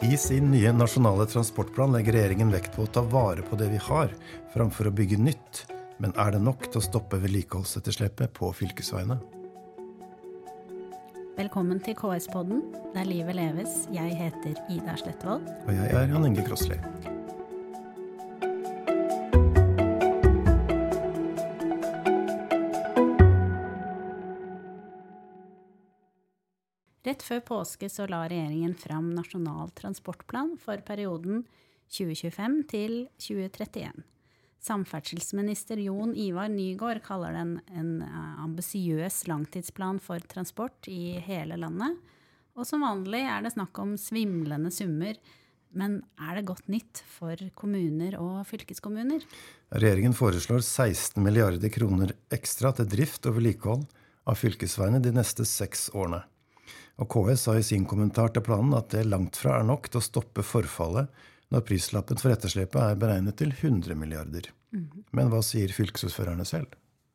I sin nye nasjonale transportplan legger regjeringen vekt på å ta vare på det vi har, framfor å bygge nytt. Men det nok til å stoppe vedlikeholdsetterslepet på fylkesveiene? Velkommen til KS-podden, der livet leves. Jeg heter Ida Sletvold. Og jeg Jan Inge Krossli. Rett før påske så la regjeringen fram Nasjonal transportplan for perioden 2025 til 2031. Samferdselsminister Jon Ivar Nygård kaller den en ambisiøs langtidsplan for transport i hele landet. Og som vanlig det snakk om svimlende summer, men det godt nytt for kommuner og fylkeskommuner? Regjeringen foreslår 16 milliarder kroner ekstra til drift og vedlikehold av fylkesveiene de neste 6 årene. Og KS sa i sin kommentar til planen at det langt fra nok til å stoppe forfallet når prislappen for etterslepet beregnet til 100 milliarder. Men hva sier fylkesordførerne selv?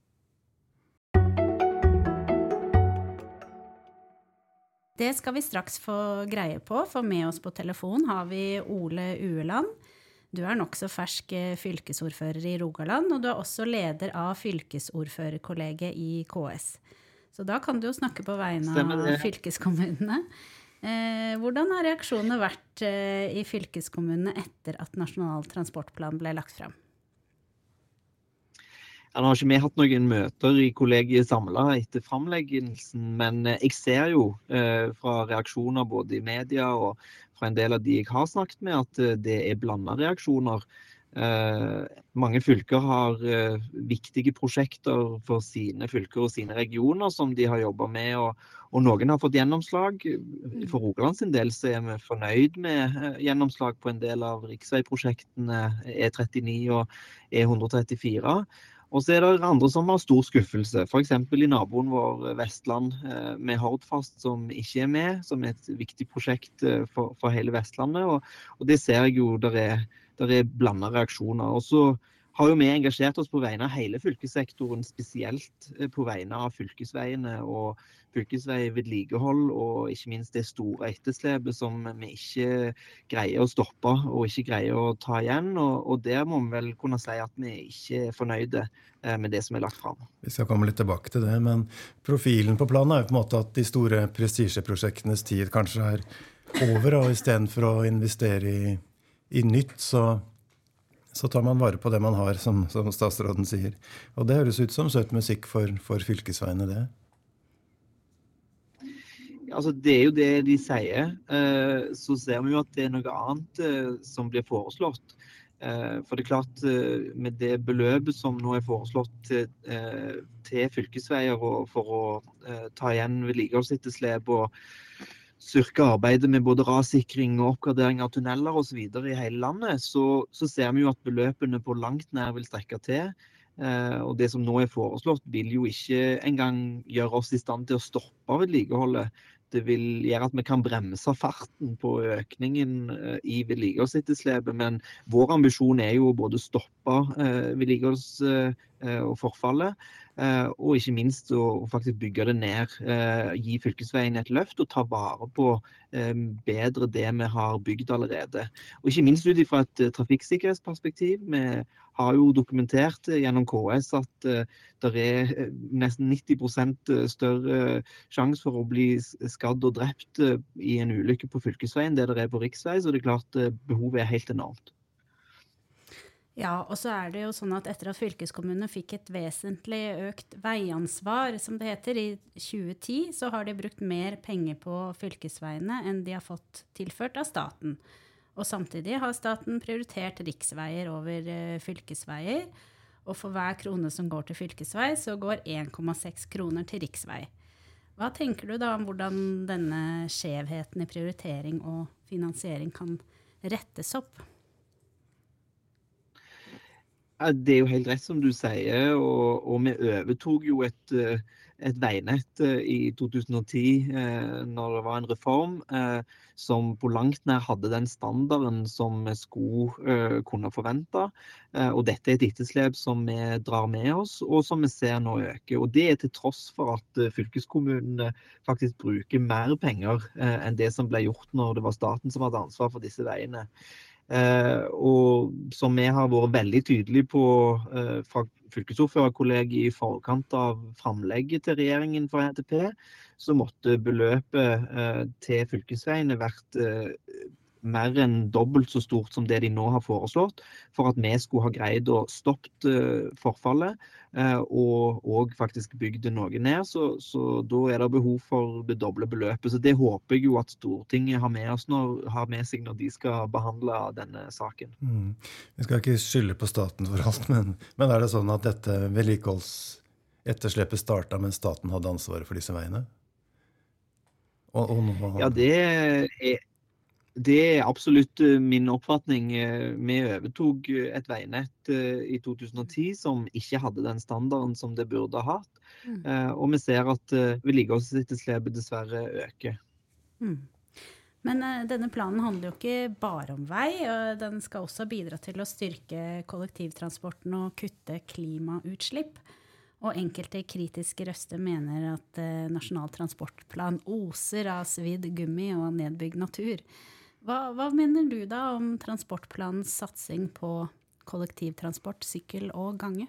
Det skal vi straks få greie på, for med oss på telefon har vi Ole Ueland. Du nok så fersk fylkesordfører i Rogaland, og du også leder av fylkesordførerkollegiet i KS. Så da kan du jo snakke på vegne av fylkeskommunene. Hvordan har reaksjonene vært i fylkeskommunene etter at Nasjonal transportplan ble lagt frem? Ja, nå har ikke vi hatt noen møter i kollegiet samlet etter framleggelsen, men jeg ser jo fra reaksjoner både i media og fra en del av de jeg har snakket med, at det blandet reaksjoner. Mange fylker har viktige prosjekter for sine fylker og sine regioner som de har jobbet med, og noen har fått gjennomslag. For Rogaland sin del så vi fornøyd med gjennomslag på en del av riksveiprosjektene E39 og E134. Og så det andre som har stor skuffelse, for eksempel i naboen vår Vestland med Hordfast som ikke med, som et viktig prosjekt for hele Vestlandet, og det ser jeg jo der blandet reaksjoner. Og så har jo vi engasjert oss på vegne av hele fylkessektoren, spesielt på vegne av fylkesveiene og fylkesveivedlikehold, og ikke minst det store etterslepet som vi ikke greier å stoppe og ikke greier å ta igjen, og der må vi vel kunne si at vi ikke fornøyde med det som lagt frem. Vi skal komme litt tilbake til det, men profilen på planen jo på en måte at de store prestisjeprosjektenes tid kanskje over, og i stedet for å investere i nytt, så tar man vare på det man har, som statsråden sier. Og det høres ut som søt musikk for fylkesveiene, det. Altså, det jo det de sier. Så ser vi jo at det noe annet som blir foreslått. For det klart, med det beløpet som nå foreslått til fylkesveier og for å ta igjen vedlikeholdsetterslep og styrke arbeidet med både rassikring og oppgradering av tunneler og så videre i hele landet, så ser vi jo at beløpene på langt nær vil strekke til. Og det som nå foreslått vil jo ikke engang gjøre oss i stand til å stoppe vedlikeholdet. Det vil gjøre at vi kan bremse farten på økningen i vedlikeholdsetterslepet, men vår ambisjon jo både stoppe vedlikeholds- og forfallet, og ikke minst å faktisk bygge det ned, gi fylkesveien et løft og ta vare på bedre det vi har bygd allerede. Og ikke minst ut fra et trafikksikkerhetsperspektiv. Vi har jo dokumentert gjennom KS at det nesten 90% større sjanse for å bli skadd og drept i en ulykke på fylkesveien det på riksvei, så det klart behovet helt enormt. Ja, og så det jo sånn at etter at fylkeskommunene fikk et vesentlig økt veiansvar, som det heter, i 2010, så har de brukt mer penger på fylkesveiene enn de har fått tilført av staten. Og samtidig har staten prioritert riksveier over fylkesveier, og for hver krone som går til fylkesvei, så går 1,6 kroner til riksvei. Hva tenker du da om hvordan denne skjevheten i prioritering og finansiering kan rettes opp? Det jo helt rett som du sier, og vi overtog jo et et veinett i 2010 når det var en reform som på langt nær hadde den standarden som vi skulle kunne forvente. Og dette er et etterslep som vi drar med oss, og som vi ser nå øker. Og det er til tross for at fylkeskommunene faktisk bruker mer penger enn det som ble gjort når det var staten som hadde ansvar for disse veiene. Og som vi har vært veldig tydelige på fra fylkesordførerkollegiet i forkant av framlegget til regjeringen for NTP, så måtte beløpet til fylkesveiene vært mer enn dobbelt så stort som det de nå har foreslått, for at vi skulle ha greid å stoppe forfallet og faktisk bygge noe ned. Så da er det behov for det doble beløpet. Så det håper jeg jo at Stortinget har med seg når de skal behandle denne saken. Vi skal ikke skylde på staten for alt, men er det sånn at dette vedlikeholdsetterslepet startet mens staten hadde ansvaret for disse veiene? Ja, det er absolutt min oppfatning. Vi overtok et veinett i 2010 som ikke hadde den standarden som det burde ha hatt. Og vi ser at vedlikeholdsetterslepet dessverre øker. Men denne planen handler jo ikke bare om vei, og den skal også bidra til å styrke kollektivtransporten og kutte klimautslipp. Og enkelte kritiske røster mener at Nasjonal transportplan oser av svidd gummi og nedbygd natur. Hva mener du da om transportplanens satsing på kollektivtransport, sykkel og gange?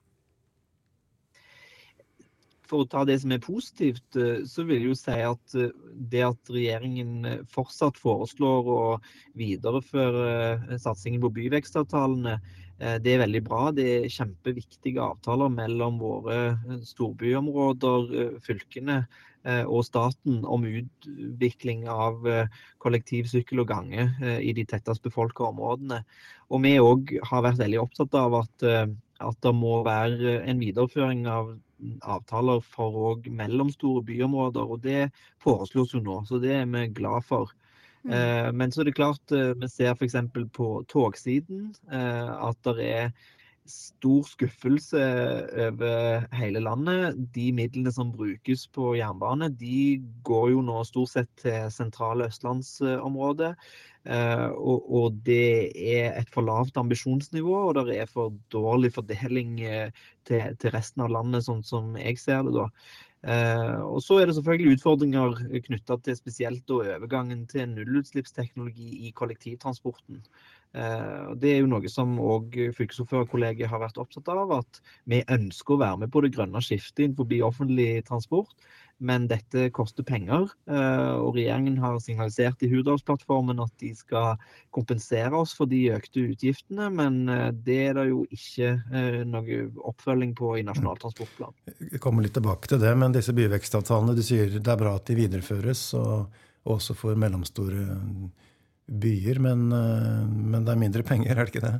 For å ta det som er positivt, så vil jeg jo si at det at regjeringen fortsatt foreslår å videreføre satsingen på byvekstavtalene, det er veldig bra. Det er kjempeviktige avtaler mellom våre storbyområder, fylkene og staten om utvikling av kollektiv, sykkel og gange i de tettest befolkede områdene. Og vi også har vært veldig opptatt av at det må være en videreføring av avtaler for også mellomstore byområder, og det foreslås jo nå, så det er vi glad for. Men så er det klart, vi ser for eksempel på togsiden at det er stor skuffelse over hele landet. De midlene som brukes på jernbane, de går jo nå stort sett til sentrale østlandsområdet, og det er et for lavt ambisjonsnivå, og det er for dårlig fordeling til resten av landet, sånn som jeg ser det da. Og så er det selvfølgelig utfordringer knyttet til spesielt overgangen til nullutslippsteknologi i kollektivtransporten. Det er jo noe som også fylkesordførerkollegiet har vært opptatt av, at vi ønsker å være med på det grønne skiftet innenfor offentlig transport, men dette koster penger, og regjeringen har signalisert i Hurdalsplattformen at de skal kompensere oss for de økte utgiftene, men det er det jo ikke noe oppfølging på i Nasjonal transportplan. Jeg kommer litt tilbake til det, men disse byvekstavtalene, du sier det er bra at de videreføres, og også for mellomstore byer, men det er mindre penger, er det ikke det?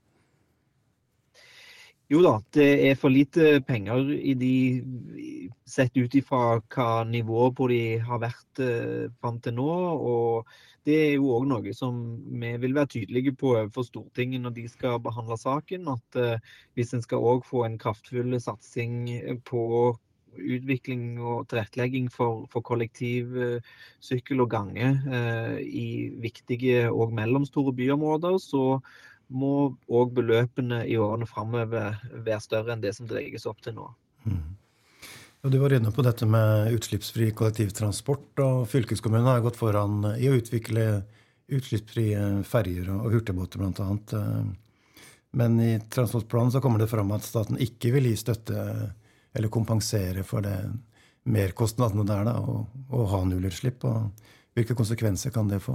Jo da, det er for lite penger sett ut ifra hva nivå på de har vært frem til nå, og det er jo også noe som vi vil være tydelige på for Stortinget når de skal behandle saken, at hvis en skal også få en kraftfull satsing på utvikling og tilrettelegging for kollektiv, sykkel og gange i viktige og mellomstore byområder, så må også beløpene i årene fremover være større enn det som det legges opp til nå. Og du var inne på dette med utslippsfri kollektivtransport, og fylkeskommunen har gått foran i å utvikle utslippsfrie ferger og hurtigbåter blant annet. Men i transportplanen så kommer det fram at staten ikke vil gi støtte eller kompensere for det merkostnadene der da, og ha nullutslipp, og hvilke konsekvenser kan det få?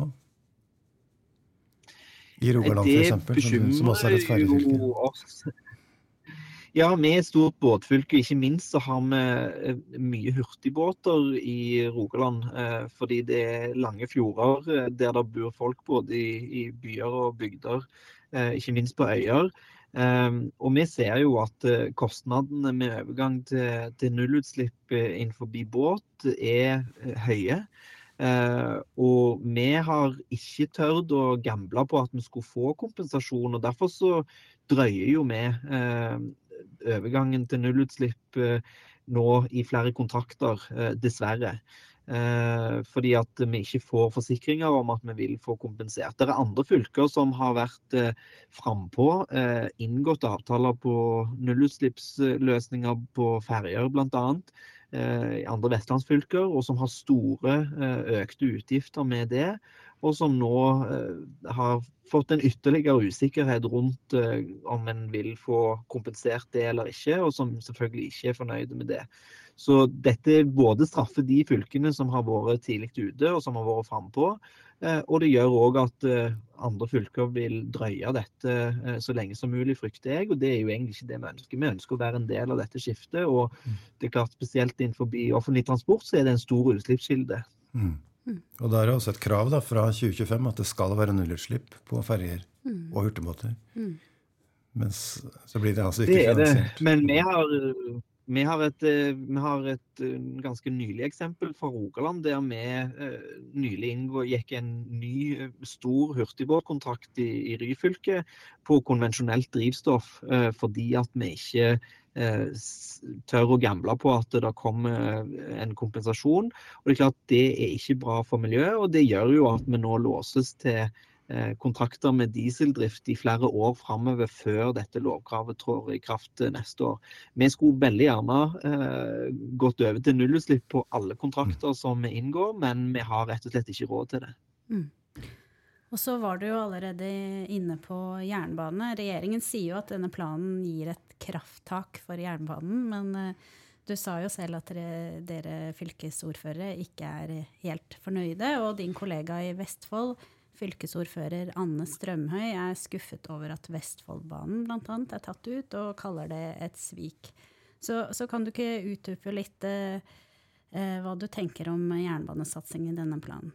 I Rogaland for eksempel, som også er et ferjefylke. Ja, vi er et stort båtfylke. Ikke minst så har vi mye hurtigbåter i Rogaland, fordi det er lange fjorder der det bor folk både i byer og bygder, ikke minst på øyer. Og vi ser jo at kostnadene med overgang til nullutslipp innenfor båt er høye. Og vi har ikke tørt å gamble på at vi skulle få kompensasjon, og derfor så drøyer jo vi overgangen til nullutslipp nå i flere kontrakter, dessverre. Fordi at vi ikke får forsikringer om at vi vil få kompensert. Det andre fylker som har vært frempå, inngått avtaler på nullutslippsløsninger på ferger blant annet, i andre vestlandsfylker, og som har store økte utgifter med det, og som nå har fått en ytterligere usikkerhet rundt om en vil få kompensert det eller ikke, og som selvfølgelig ikke er fornøyde med det. Så dette både straffer de fylkene som har vært tidlig ute og som har vært frempå, og det gjør også at andre fylker vil drøye dette så lenge som mulig, frykter jeg, og det er jo egentlig ikke det vi ønsker. Vi ønsker å være en del av dette skiftet, og det er klart spesielt innenfor offentlig transport så er det en stor utslippskilde. Og da er det også et krav da, fra 2025 at det skal være nullutslipp på ferger og hurtigbåter. Men så blir det altså ikke finansiert. Men vi har et ganske nylig eksempel fra Rogaland, der vi nylig gikk en ny stor hurtigbåtkontrakt i Ryfylke på konvensjonelt drivstoff, fordi at vi ikke tør å gamble på at det kommer en kompensasjon. Og det er klart det er ikke bra for miljøet, og det gjør jo at vi nå låses til kontrakter med dieseldrift i flere år fremover før dette lovkravet trår i kraft neste år. Vi skulle veldig gjerne gått over til nullutslipp på alle kontrakter som vi inngår, men vi har rett og slett ikke råd til det. Og så var du jo allerede inne på jernbane. Regjeringen sier jo at denne planen gir et krafttak for jernbanen, men du sa jo selv at dere fylkesordførere ikke er helt fornøyde, og din kollega i Vestfold, fylkesordfører Anne Strømhøy, er skuffet over at Vestfoldbanen blant annet er tatt ut, og kaller det et svik. Så kan du ikke utdype litt hva du tenker om jernbanesatsing i denne planen?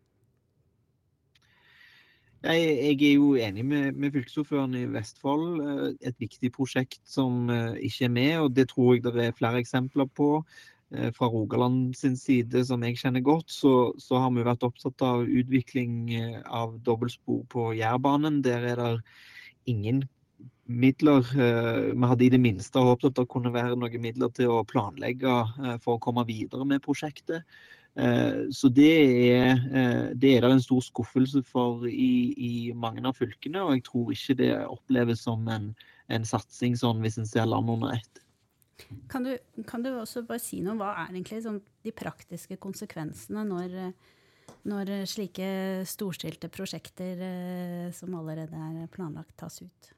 Jeg er jo enig med fylkesordføreren i Vestfold. Et viktig prosjekt som ikke er med, og det tror jeg det er flere eksempler på. Fra Rogaland sin side, som jeg kjenner godt, så har vi vært opptatt av utvikling av dobbeltspor på Jærbanen. Der er det ingen midler. Vi hadde i det minste håpet at det kunne være noen midler til å planlegge for å komme videre med prosjektet. Så det er en stor skuffelse for i mange av fylkene, og jeg tror ikke det oppleves som en satsing sånn hvis en ser land under ett. Kan du også bare si noe, hva er egentlig sånn, de praktiske konsekvensene når slike storstilte prosjekter som allerede er planlagt tas ut?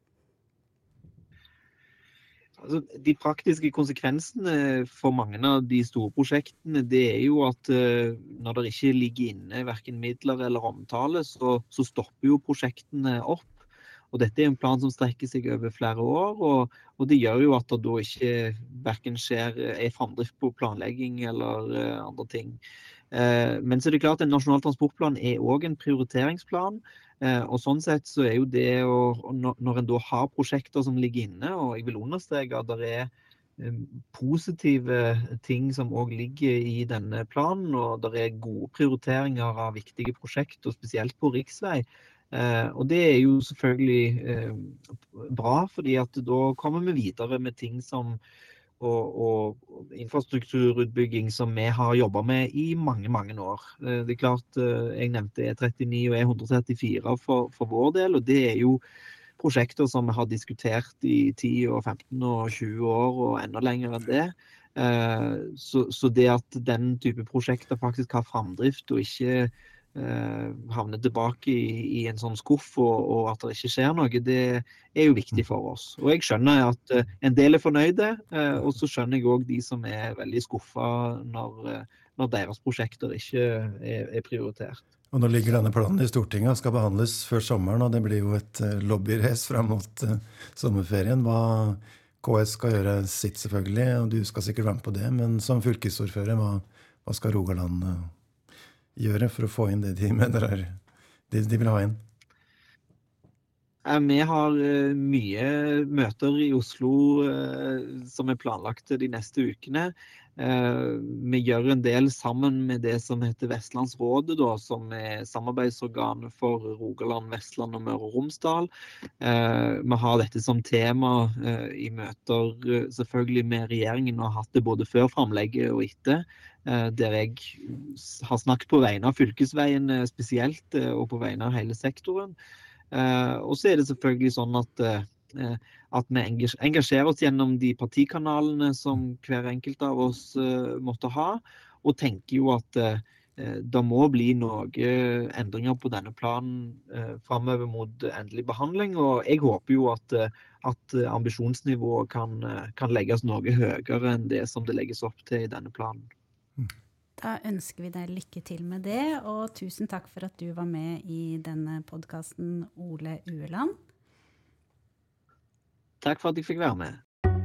Altså, de praktiske konsekvensene for mange av de store prosjektene, det er jo at når det ikke ligger inne hverken midler eller omtale, så stopper jo prosjektene opp. Og dette er en plan som strekker seg over flere år, og det gjør jo at det da ikke hverken er fremdrift på planlegging eller andre ting. Men så er det klart at en nasjonal transportplan er også en prioriteringsplan, og sånn sett så er jo det når en da har prosjekter som ligger inne, og jeg vil understreke at det er positive ting som også ligger i denne planen, og det er gode prioriteringer av viktige prosjekter, spesielt på riksvei. Og det er jo selvfølgelig bra, fordi at da kommer vi videre med ting som og infrastrukturutbygging som vi har jobbet med i mange, mange år. Det er klart, jeg nevnte E39 og E134 for vår del, og det er jo prosjekter som vi har diskutert i 10 og 15 og 20 år og enda lenger enn det. Så det at den type prosjekter faktisk har fremdrift og ikke havne tilbake i en sånn skuff og at det ikke skjer noe, det er jo viktig for oss. Og jeg skjønner at en del er fornøyde, og så skjønner jeg også de som er veldig skuffet når deres prosjekter ikke er prioritert. Og nå ligger denne planen i Stortinget og skal behandles før sommeren, og det blir jo et lobbyrace frem mot sommerferien. KS skal gjøre sitt selvfølgelig, og du skal sikkert være med på det, men som fylkesordfører, hva skal Rogaland gjøre for å få inn det de mener de vil ha inn? Vi har mye møter i Oslo som er planlagt de neste ukene. Vi gjør en del sammen med det som heter Vestlandsrådet, da, som samarbeidsorganet for Rogaland, Vestland og Møre og Romsdal. Vi har dette som tema i møter selvfølgelig med regjeringen, og har hatt det både før fremlegget og etter, der jeg har snakket på vegne av fylkesveien spesielt, og på vegne av hele sektoren. Og så det selvfølgelig sånn at vi engasjerer oss gjennom de partikanalene som hver enkelt av oss måtte ha, og tenker jo at det må bli noen endringer på denne planen fremover mot endelig behandling, og jeg håper jo at ambisjonsnivået kan legges noe høyere enn det som det legges opp til i denne planen. Da ønsker vi deg lykke til med det, og tusen takk for at du var med i denne podcasten, Ole Ueland. Takk for at jeg fikk være med.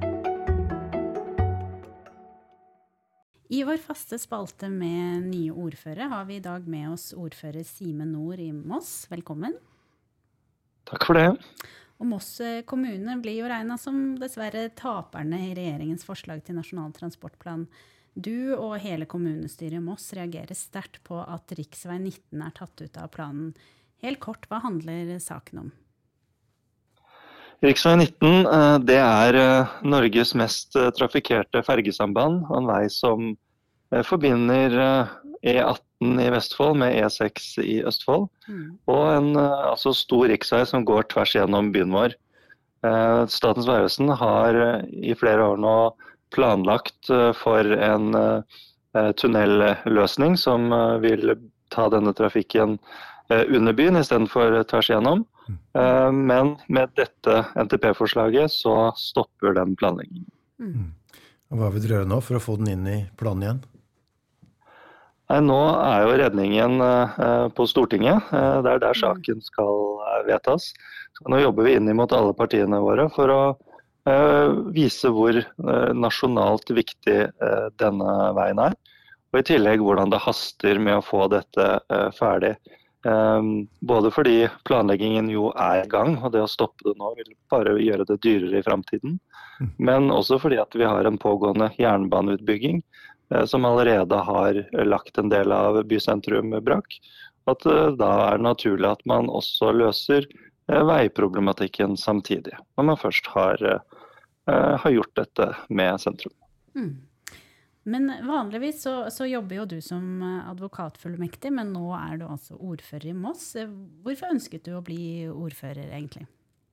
I vår faste spalte med nye ordførere har vi i dag med oss ordfører Simen Nord i Moss. Velkommen. Takk for det. Og Moss kommune blir jo regnet som dessverre taperne i regjeringens forslag til nasjonal transportplan. Du og hele kommunestyret i Moss reagerer sterkt på at riksvei 19 tatt ut av planen. Helt kort, hva handler saken om? Riksvei 19 det Norges mest trafikkerte fergesamband, en vei som forbinder E18 i Vestfold med E6 i Østfold, og en stor riksvei som går tvers gjennom byen vår. Statens vegvesen har i flere år nå planlagt for en tunnelløsning som vil ta denne trafikken under byen i stedet for tvers gjennom. Men med dette NTP-forslaget så stopper den planleggingen. Og hva vil dere gjøre nå for å få den inn i planen igjen? Nå jo redningen på Stortinget, det der saken skal vedtas. Så nå jobber vi inn mot alle partiene våre for å vise hvor nasjonalt viktig denne veien og i tillegg hvordan det haster med å få dette ferdig. Både fordi planleggingen jo i gang, og det å stoppe det nå vil bare gjøre det dyrere i fremtiden, men også fordi at vi har en pågående jernbaneutbygging som allerede har lagt en del av bysentrum brakk, at da det naturlig at man også løser veiproblematikken samtidig, når man først har gjort dette med sentrum. Men vanligvis så jobber jo du som advokatfullmektig, men nå du altså ordfører i Moss. Hvorfor ønsket du å bli ordfører egentlig?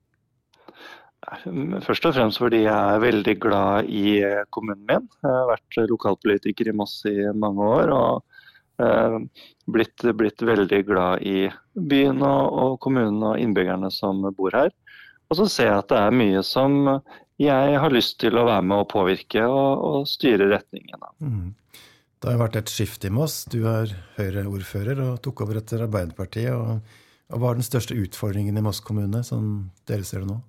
Først og fremst fordi jeg veldig glad i kommunen min. Jeg har vært lokalpolitiker i Moss i mange år, og blitt veldig glad i byen og kommunen og innbyggerne som bor her. Og så ser jeg at det mye som jeg har lyst til å være med å påvirke og styre retningen av. Det har vært et skift i Moss. Du Høyre-ordfører og tok over etter Arbeiderpartiet. Og hva den største utfordringen i Moss kommune, som dere ser det nå?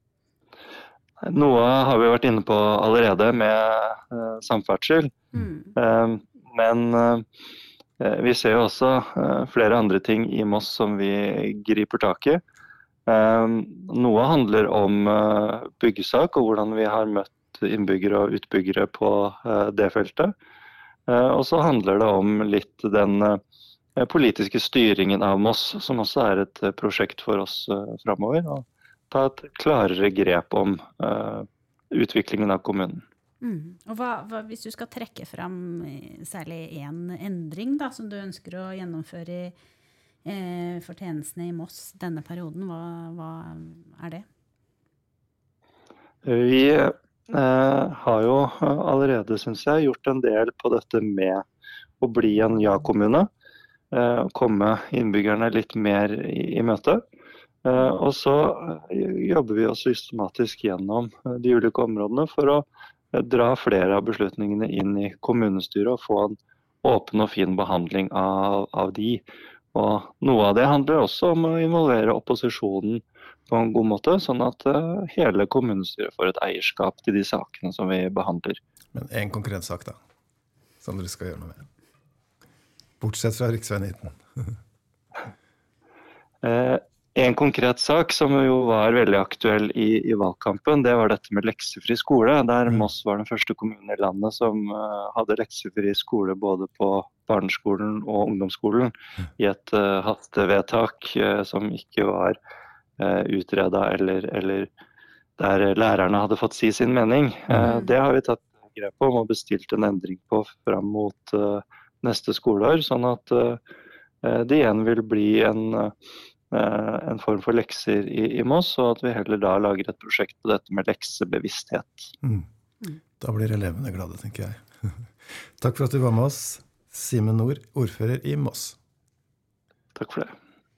Noe har vi vært inne på allerede med samferdsel. Men vi ser jo også flere andre ting i Moss som vi griper tak i. Noe handler om byggesak og hvordan vi har møtt innbyggere og utbyggere på det feltet. Og så handler det om litt den politiske styringen av Moss, som også et prosjekt for oss fremover. Og ta et klarere grep om utviklingen av kommunen. Og hvis du skal trekke frem særlig en endring da, som du ønsker å gjennomføre for tjenestene i Moss denne perioden, hva det? Vi har jo allerede, synes jeg, gjort en del på dette med å bli en ja-kommune, komme innbyggerne litt mer i møte. Og så jobber vi også systematisk gjennom de ulike områdene for å dra flere av beslutningene inn i kommunestyret og få en åpen og fin behandling av de. Og noe av det handler også om å involvere opposisjonen på en god måte, sånn at hele kommunestyret får et eierskap til de sakene som vi behandler. Men en konkret sak da, som dere skal gjøre noe med. Bortsett fra riksvei 19. En konkret sak som jo var veldig aktuell i valgkampen, det var dette med leksefri skole, der Moss var den første kommunen i landet som hadde leksefri skole både på barneskolen og ungdomsskolen i et hastevedtak som ikke var utredet eller der lærerne hadde fått si sin mening. Det har vi tatt grep om og bestilt en endring på fram mot neste skoleår, sånn at det igjen vil bli en form for lekser i Moss, og at vi heller da lager et prosjekt på dette med leksebevissthet. Da blir elevene glade, tenker jeg. Takk for at du var med oss, Simen Nord, ordfører i Moss. Takk for det.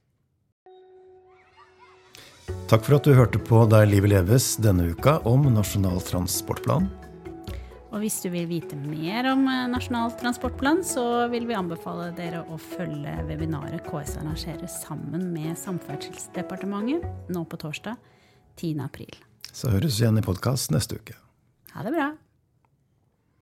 Takk for at du hørte på Der livet leves denne uka om Nasjonal transportplan. Og hvis du vil vite mer om Nasjonal transportplan, så vil vi anbefale dere å følge webinaret KS arrangerer sammen med Samferdselsdepartementet nå på torsdag 10. april. Så høres vi igjen i podcast neste uke. Ha det bra!